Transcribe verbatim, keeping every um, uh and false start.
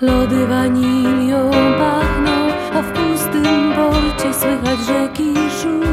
Lody wanilią pachną, a w pustym porcie słychać rzeki szum.